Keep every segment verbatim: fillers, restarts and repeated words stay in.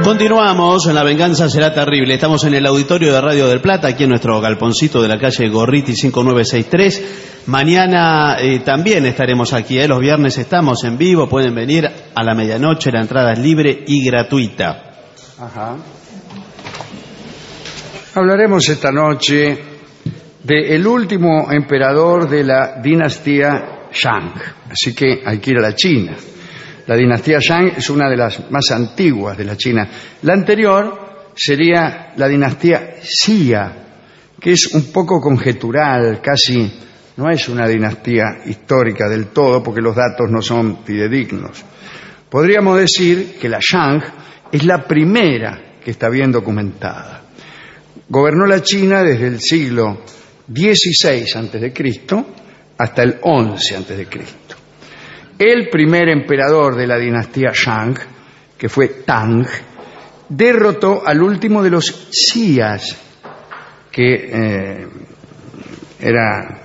Continuamos en La Venganza Será Terrible. Estamos en el auditorio de Radio del Plata, aquí en nuestro galponcito de la calle Gorriti cinco nueve seis tres. Mañana eh, también estaremos aquí, ¿eh? Los viernes estamos en vivo, pueden venir a la medianoche, la entrada es libre y gratuita. Ajá. Hablaremos esta noche del último emperador de la dinastía Shang, así que hay que ir a la China. La dinastía Shang es una de las más antiguas de la China. La anterior sería la dinastía Xia, que es un poco conjetural, casi no es una dinastía histórica del todo, porque los datos no son fidedignos. Podríamos decir que la Shang es la primera que está bien documentada. Gobernó la China desde el siglo dieciséis antes de Cristo hasta el once antes de Cristo. El primer emperador de la dinastía Shang, que fue Tang, derrotó al último de los Xias, que eh, era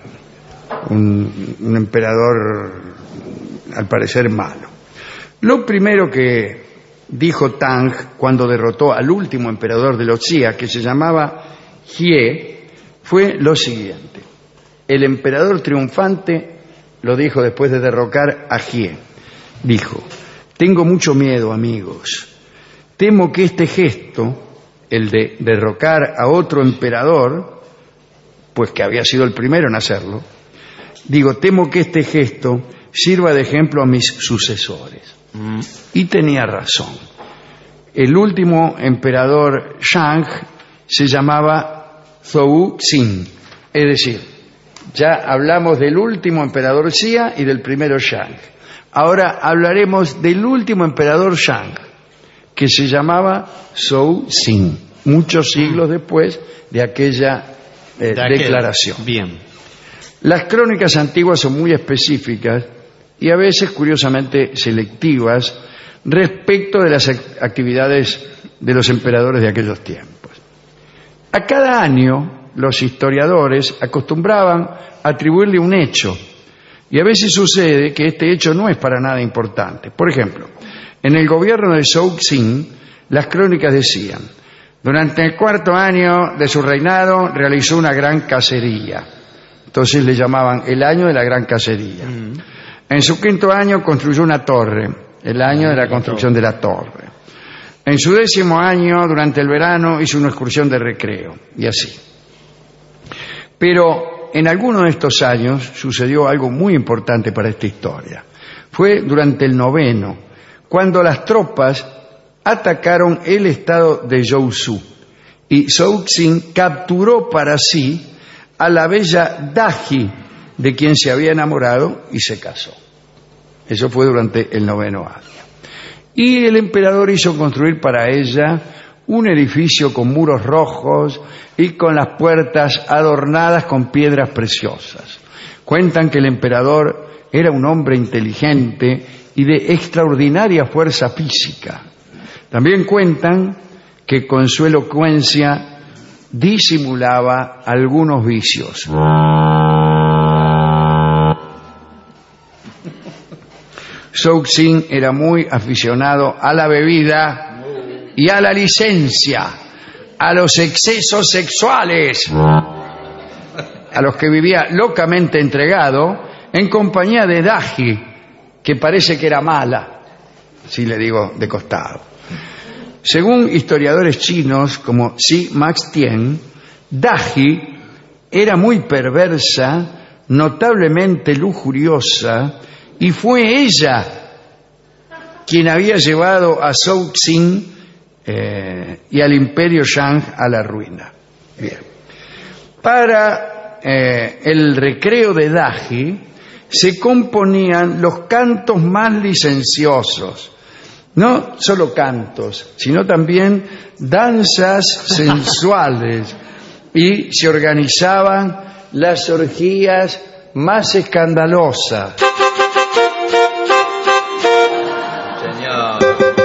un, un emperador al parecer malo. Lo primero que dijo Tang cuando derrotó al último emperador de los Xia, que se llamaba Jie, fue lo siguiente. El emperador triunfante lo dijo después de derrocar a Jie. Dijo: tengo mucho miedo, amigos. Temo que este gesto, el de derrocar a otro emperador, pues que había sido el primero en hacerlo, digo, temo que este gesto sirva de ejemplo a mis sucesores. Mm. Y tenía razón. El último emperador Shang se llamaba Zhou Xin, es decir, ya hablamos del último emperador Xia y del primero Shang. Ahora hablaremos del último emperador Shang, que se llamaba Zhou Xin, muchos siglos después de aquella eh, de declaración. Bien. Las crónicas antiguas son muy específicas y a veces curiosamente selectivas respecto de las actividades de los emperadores de aquellos tiempos. A cada año los historiadores acostumbraban a atribuirle un hecho, y a veces sucede que este hecho no es para nada importante. Por ejemplo, en el gobierno de Zhou Xin, las crónicas decían: durante el cuarto año de su reinado realizó una gran cacería. Entonces le llamaban el año de la gran cacería. Mm. En su quinto año construyó una torre, el año de la construcción de la torre. En su décimo año, durante el verano, hizo una excursión de recreo, y así. Pero en alguno de estos años sucedió algo muy importante para esta historia. Fue durante el noveno, cuando las tropas atacaron el estado de Jiangsu y Zhou Xin capturó para sí a la bella Daji, de quien se había enamorado y se casó. Eso fue durante el noveno año. Y el emperador hizo construir para ella un edificio con muros rojos y con las puertas adornadas con piedras preciosas. Cuentan que el emperador era un hombre inteligente y de extraordinaria fuerza física. También cuentan que con su elocuencia disimulaba algunos vicios. Zhou Xin era muy aficionado a la bebida y a la licencia, a los excesos sexuales, a los que vivía locamente entregado en compañía de Daji, que parece que era mala, si le digo de costado. Según historiadores chinos como Xi Maxtian, Daji era muy perversa, notablemente lujuriosa, y fue ella quien había llevado a Zhou Xin eh, y al imperio Shang a la ruina. Bien. Para eh, el recreo de Daji se componían los cantos más licenciosos. No solo cantos, sino también danzas sensuales, y se organizaban las orgías más escandalosas. Señor.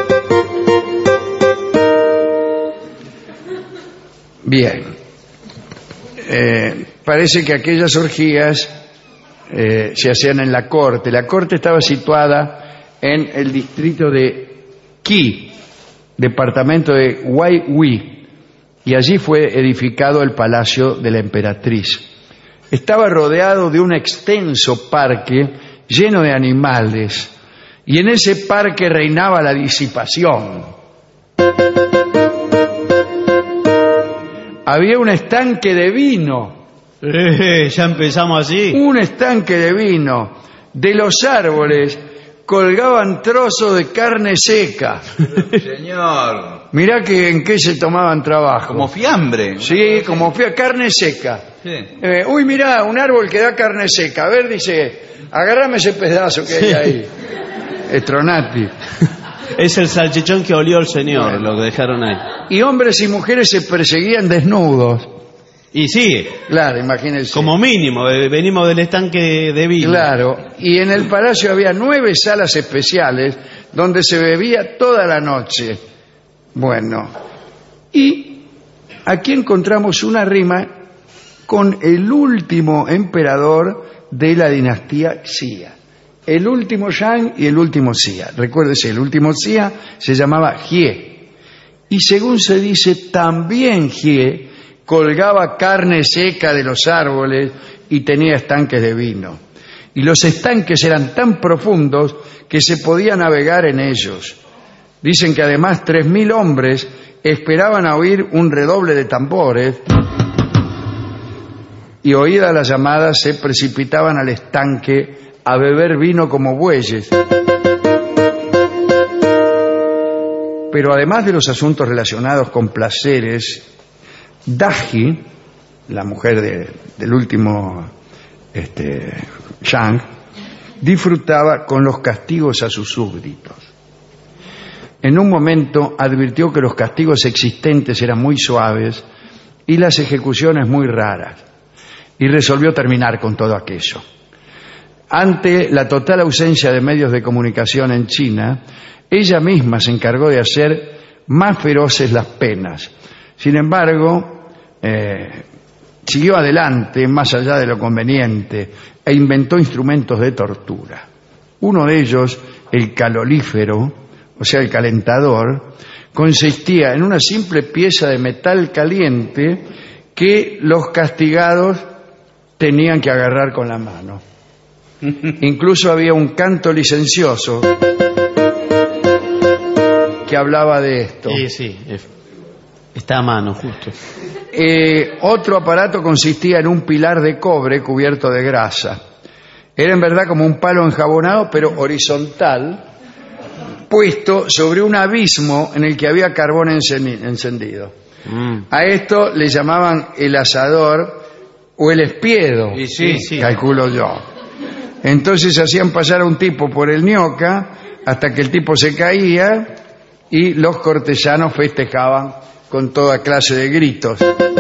Bien. Eh, parece que aquellas orgías eh, se hacían en la corte. La corte estaba situada en el distrito de Qi departamento de Waiwi, y allí fue edificado el palacio de la emperatriz. Estaba rodeado de un extenso parque lleno de animales, y en ese parque reinaba la disipación. Había un estanque de vino. Eh, ya empezamos así. Un estanque de vino. De los árboles colgaban trozos de carne seca. Señor. Mirá que en qué se tomaban trabajo. Como fiambre. Sí, como fia, carne seca. Sí. Eh, uy, mirá, un árbol que da carne seca. A ver, dice, agárrame ese pedazo que hay ahí. Estronati. Es el salchichón que olió el señor, Bueno. lo que dejaron ahí. Y hombres y mujeres se perseguían desnudos. Y sí, Claro, imagínense. como mínimo, eh, venimos del estanque de vino. Claro, y en el palacio había nueve salas especiales donde se bebía toda la noche. Bueno, y aquí encontramos una rima con el último emperador de la dinastía Xia. El último Shang y el último Xia. Recuérdese, el último Xia se llamaba Jie. Y según se dice, también Jie colgaba carne seca de los árboles y tenía estanques de vino. Y los estanques eran tan profundos que se podía navegar en ellos. Dicen que además tres mil hombres esperaban a oír un redoble de tambores y oída la llamada se precipitaban al estanque a beber vino como bueyes. Pero además de los asuntos relacionados con placeres, Daji, la mujer de, del último este, Shang, disfrutaba con los castigos a sus súbditos. En un momento advirtió que los castigos existentes eran muy suaves y las ejecuciones muy raras, y resolvió terminar con todo aquello. Ante la total ausencia de medios de comunicación en China, ella misma se encargó de hacer más feroces las penas. Sin embargo, eh, siguió adelante más allá de lo conveniente e inventó instrumentos de tortura. Uno de ellos, el calolífero, o sea, el calentador, consistía en una simple pieza de metal caliente que los castigados tenían que agarrar con la mano. Incluso había un canto licencioso que hablaba de esto. Sí, sí, está a mano, justo. Eh, otro aparato consistía en un pilar de cobre cubierto de grasa. Era en verdad como un palo enjabonado, pero horizontal, puesto sobre un abismo en el que había carbón encendido. Mm. A esto le llamaban el asador o el espiedo, sí, sí, sí. calculo yo. Entonces hacían pasar a un tipo por el ñoca hasta que el tipo se caía y los cortesanos festejaban con toda clase de gritos.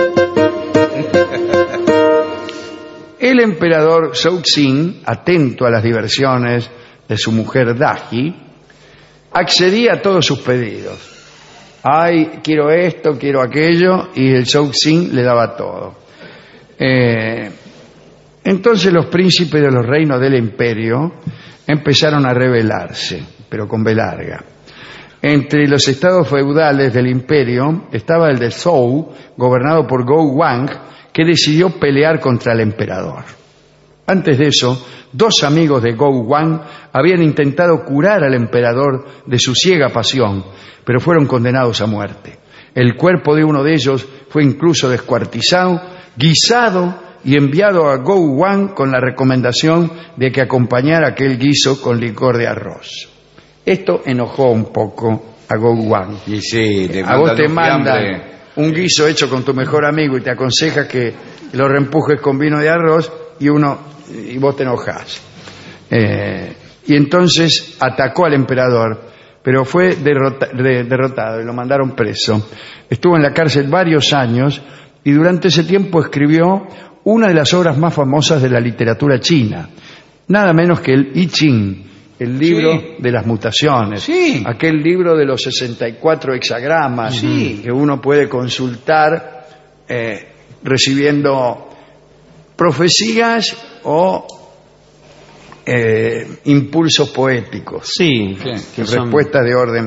El emperador Shouxin, atento a las diversiones de su mujer Daji, accedía a todos sus pedidos. Ay, quiero esto, quiero aquello, y el Shouxin le daba todo. Eh, entonces los príncipes de los reinos del imperio empezaron a rebelarse, pero con B larga. Entre los estados feudales del imperio estaba el de Zhou, gobernado por Gou Wang, que decidió pelear contra el emperador. Antes de eso, dos amigos de Gou Wang habían intentado curar al emperador de su ciega pasión, pero fueron condenados a muerte. El cuerpo de uno de ellos fue incluso descuartizado, guisado y enviado a Gou Wang con la recomendación de que acompañara aquel guiso con licor de arroz. Esto enojó un poco a Gou Wang. Y sí, te a vos te un mandan fiambre. un guiso hecho con tu mejor amigo y te aconseja que lo reempujes con vino de arroz y uno y vos te enojás. Eh, y entonces atacó al emperador, pero fue derrota, de, derrotado y lo mandaron preso. Estuvo en la cárcel varios años y durante ese tiempo escribió una de las obras más famosas de la literatura china, nada menos que el I Ching, el libro sí. de las mutaciones, sí. aquel libro de los sesenta y cuatro hexagramas sí. que uno puede consultar eh, recibiendo profecías o eh, impulsos poéticos, sí, respuestas son... de orden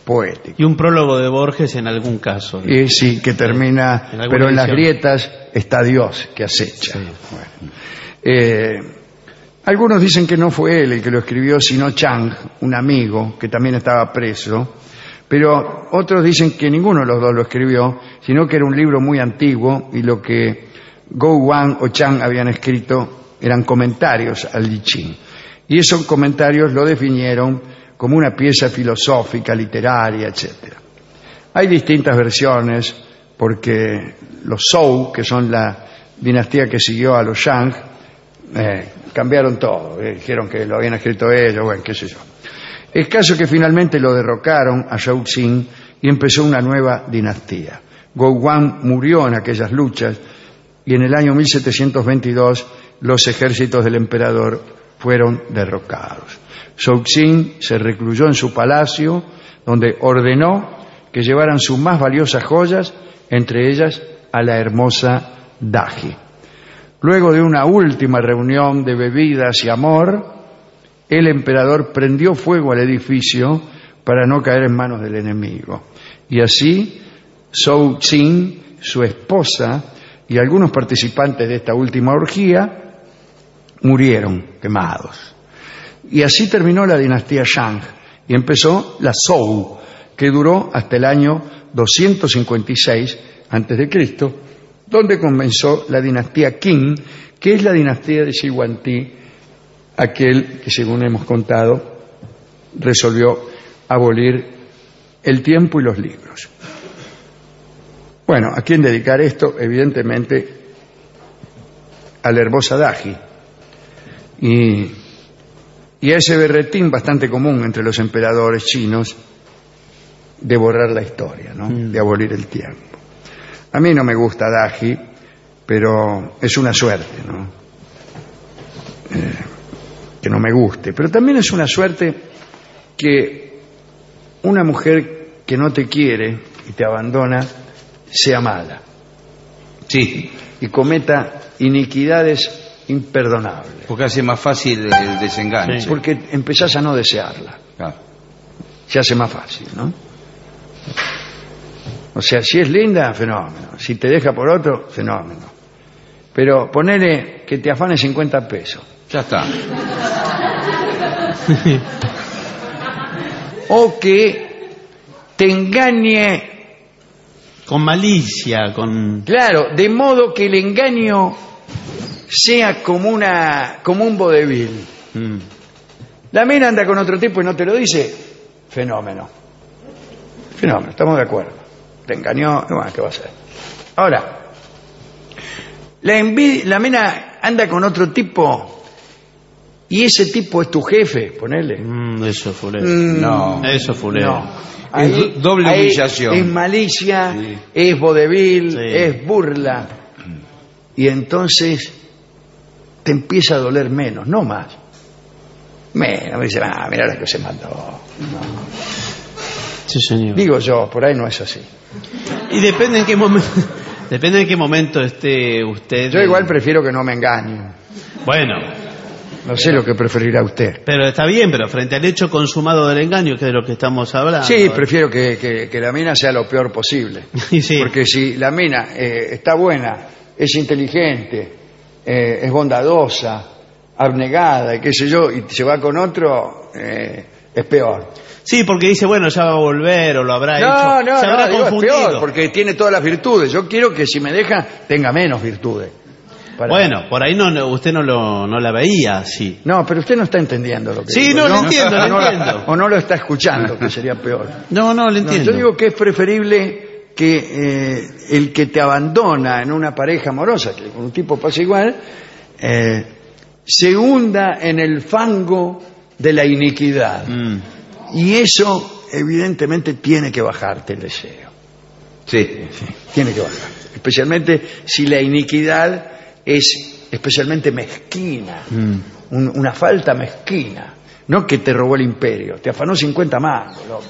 poético. Y un prólogo de Borges en algún caso. Y sí, que termina, en pero en las edición. grietas está Dios que acecha. Sí. Bueno. Eh, algunos dicen que no fue él el que lo escribió, sino Chang, un amigo que también estaba preso, pero otros dicen que ninguno de los dos lo escribió, sino que era un libro muy antiguo y lo que Go Wan o Chang habían escrito eran comentarios al I Ching. Y esos comentarios lo definieron como una pieza filosófica, literaria, etcétera. Hay distintas versiones porque los Zhou, que son la dinastía que siguió a los Shang, eh, cambiaron todo, eh, dijeron que lo habían escrito ellos, bueno, qué sé yo. El caso es que finalmente lo derrocaron a Shao Xin y empezó una nueva dinastía. Go Wan murió en aquellas luchas y en el año mil setecientos veintidós los ejércitos del emperador fueron derrocados. Shao Xin se recluyó en su palacio, donde ordenó que llevaran sus más valiosas joyas, entre ellas a la hermosa Daji. Luego de una última reunión de bebidas y amor, el emperador prendió fuego al edificio para no caer en manos del enemigo. Y así, Shao Xin, su esposa y algunos participantes de esta última orgía murieron quemados. Y así terminó la dinastía Shang y empezó la Zhou, que duró hasta el año doscientos cincuenta y seis antes de Cristo, donde comenzó la dinastía Qing, que es la dinastía de Shi Huangdi, aquel que, según hemos contado, resolvió abolir el tiempo y los libros. Bueno, ¿a quién dedicar esto? Evidentemente a la hermosa Daji y, y a ese berretín bastante común entre los emperadores chinos de borrar la historia, ¿no? Mm. De abolir el tiempo. A mí no me gusta Daji, pero es una suerte, ¿no? Eh, que no me guste, pero también es una suerte que una mujer que no te quiere y te abandona sea mala. Sí. Y cometa iniquidades imperdonables. Porque hace más fácil el desenganche. Sí. Porque empezás a no desearla. Claro. Se hace más fácil, ¿no? O sea, si es linda, fenómeno. Si te deja por otro, fenómeno. Pero ponele que te afane cincuenta pesos. Ya está. O que te engañe. Con malicia, con... Claro, de modo que el engaño sea como una como un vodevil. Mm. La mina anda con otro tipo y no te lo dice, fenómeno. Fenómeno, estamos de acuerdo. Te engañó, bueno, ¿qué va a hacer? Ahora, la, envidia, la mina anda con otro tipo y ese tipo es tu jefe, ponele. Mm, eso es fulero. Mm, no, eso es fulero. No. Ahí, es doble ahí humillación. Es malicia, sí. Es vodevil, sí. Es burla. Y entonces te empieza a doler menos, no más. Menos, me dice, ah, mira la que se mandó. No. Sí, señor. Digo yo, por ahí no es así. Y depende en qué momento, depende en qué momento esté usted. Yo igual prefiero que no me engañen. Bueno. No sé lo que preferirá usted. Pero está bien, pero frente al hecho consumado del engaño, que es de lo que estamos hablando. Sí, prefiero que, que, que la mina sea lo peor posible. Sí. Porque si la mina eh, está buena, es inteligente, eh, es bondadosa, abnegada, y qué sé yo, y se va con otro, eh, es peor. Sí, porque dice, bueno, ya va a volver o lo habrá no, hecho. No, se no, habrá digo, confundido. Es peor, porque tiene todas las virtudes. Yo quiero que si me deja, tenga menos virtudes. Para... Bueno, por ahí no, usted no, lo, no la veía así. No, pero usted no está entendiendo lo que sí, digo. no, ¿no? lo entiendo, lo no, entiendo. O no lo está escuchando, que sería peor. No, no, lo entiendo. No, yo digo que es preferible que eh, el que te abandona en una pareja amorosa, que con un tipo pasa igual, eh, se hunda en el fango de la iniquidad. Mm. Y eso, evidentemente, tiene que bajarte el deseo. Sí. sí. Tiene que bajar. Especialmente si la iniquidad es especialmente mezquina, mm. un, una falta mezquina, no que te robó el imperio, te afanó cincuenta mangos, loco.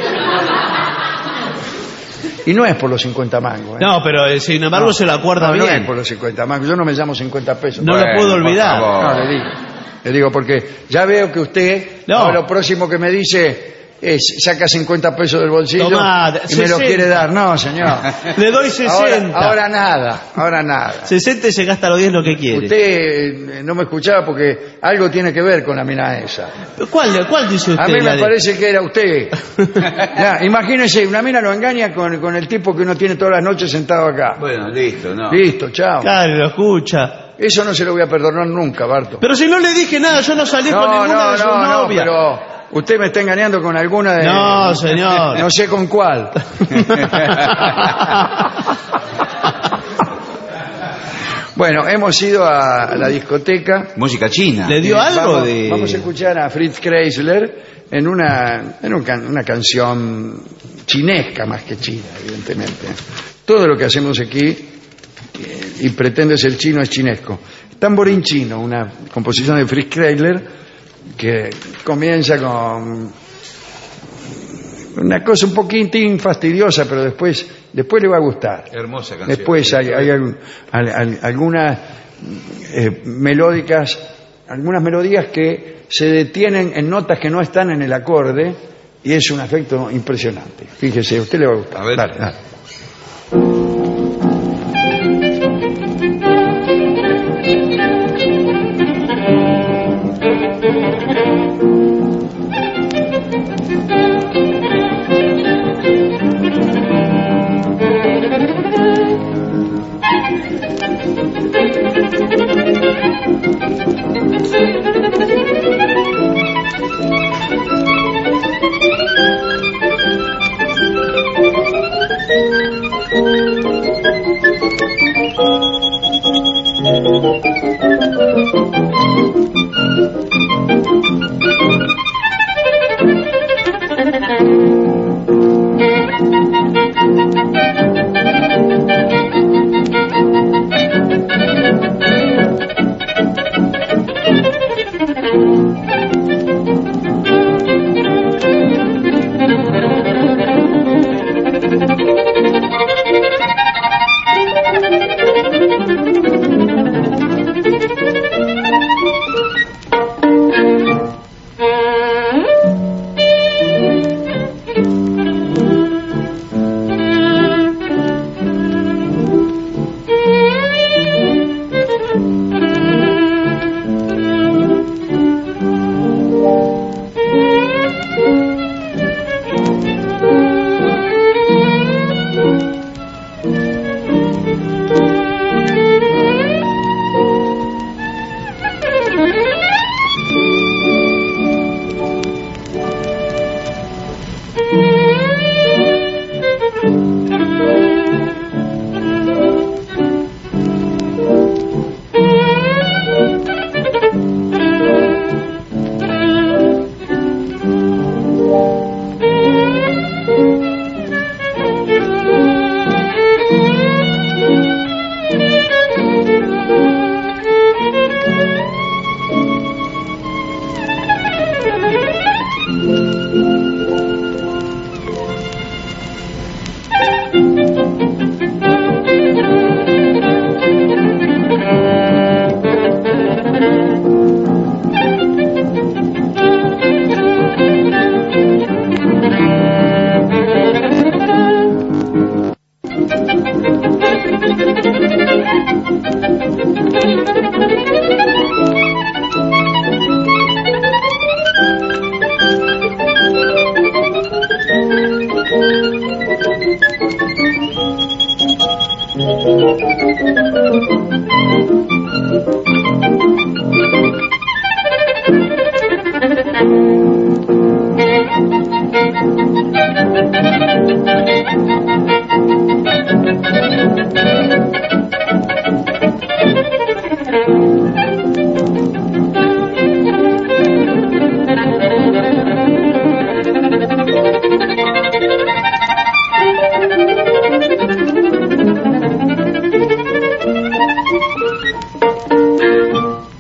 Y no es por los cincuenta mangos. ¿eh? No, pero eh, sin embargo no, se lo acuerda no, bien. No es por los cincuenta mangos, yo no me llamo cincuenta pesos. No bueno, lo puedo olvidar. No, le digo, le digo porque ya veo que usted, no. ahora lo próximo que me dice, eh, saca cincuenta pesos del bolsillo Tomá, y me lo sesenta. quiere dar. No, señor. Le doy sesenta. Ahora, ahora nada, ahora nada. sesenta y se gasta a los diez lo que quiere. Usted eh, no me escuchaba porque algo tiene que ver con la mina esa. ¿Cuál, cuál dice usted? A mí la me de- parece que era usted. Ya, imagínese, una mina lo engaña con, con el tipo que uno tiene todas las noches sentado acá. Bueno, listo, no. Listo, chao. Claro, lo escucha. Eso no se lo voy a perdonar nunca, Barto. Pero si no le dije nada, yo no salí con No, ninguna no, de sus no, no, novias. pero usted me está engañando con alguna de... No, señor. No sé con cuál. Bueno, hemos ido a la discoteca. Música china. Le dio Eh, algo vamos, de... vamos a escuchar a Fritz Kreisler en una, en un can- una canción chinesca más que china, evidentemente. Todo lo que hacemos aquí eh, y pretende ser chino es chinesco. Tamborín chino, una composición de Fritz Kreisler que comienza con una cosa un poquitín fastidiosa, pero después, después le va a gustar. Hermosa canción. Después hay, hay algún- al- al- algunas eh, melódicas, algunas melodías que se detienen en notas que no están en el acorde y es un efecto impresionante. Fíjese, a usted le va a gustar. A ver. Dale, dale.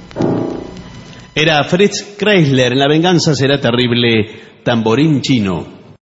Era Fritz Kreisler, en La venganza será terrible, Tamborín chino.